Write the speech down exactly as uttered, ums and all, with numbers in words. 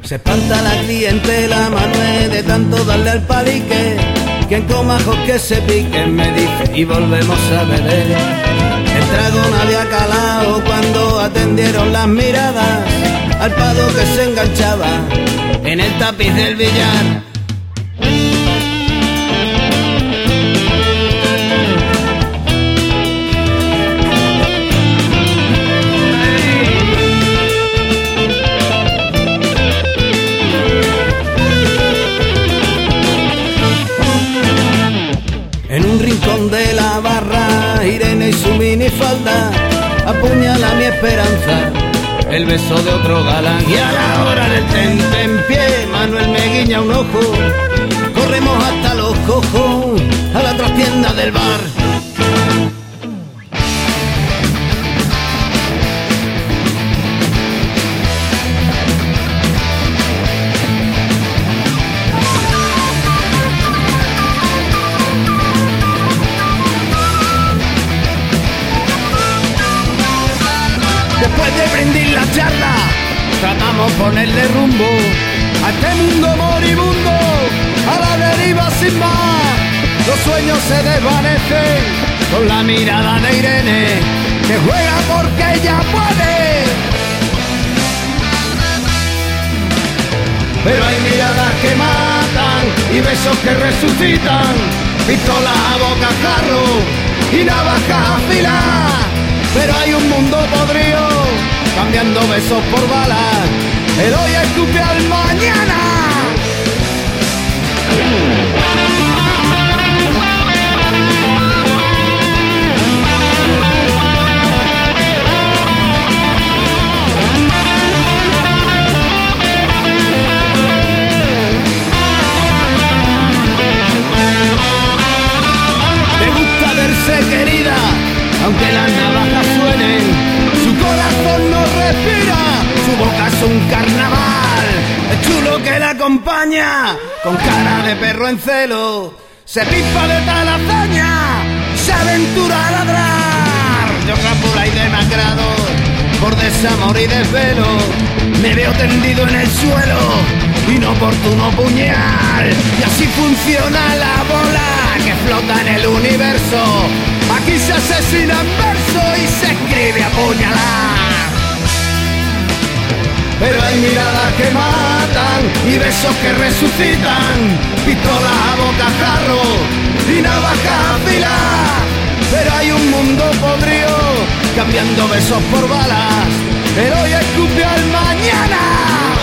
Se espanta la clientela, Manuel, de tanto darle al palique. Quien coma ajos que se piquen, me dice, y volvemos a beber. El trago no había calado cuando atendieron las miradas al pado que se enganchaba en el tapiz del billar. En un rincón de la barra, Irene y su minifalda apuñala mi esperanza, el beso de otro galán. Y a la hora del tente en pie, Manuel me guiña un ojo. Corremos hasta los cojos, a la trastienda del bar. Después de brindar la charla, tratamos ponerle rumbo a este mundo moribundo, a la deriva sin más. Los sueños se desvanecen con la mirada de Irene, que juega porque ella puede. Pero hay miradas que matan y besos que resucitan, pistolas a bocajarro y navajas afiladas. Pero hay un mundo podrido, cambiando besos por balas. El hoy escupe al mañana. ¿Te gusta verse querida? Aunque las navajas suenen, su corazón no respira, su boca es un carnaval. El chulo que la acompaña, con cara de perro en celo, se pipa de tal hazaña, se aventura a ladrar. Yo rápula y demacrado, por desamor y desvelo, me veo tendido en el suelo, inoportuno puñal. Y así funciona la bola que flota en el universo. Aquí se asesina en verso y se escribe a puñalar. Pero hay miradas que matan y besos que resucitan, pistolas a bocajarro y navajas afiladas. Pero hay un mundo podrido, cambiando besos por balas. El hoy escupe al mañana.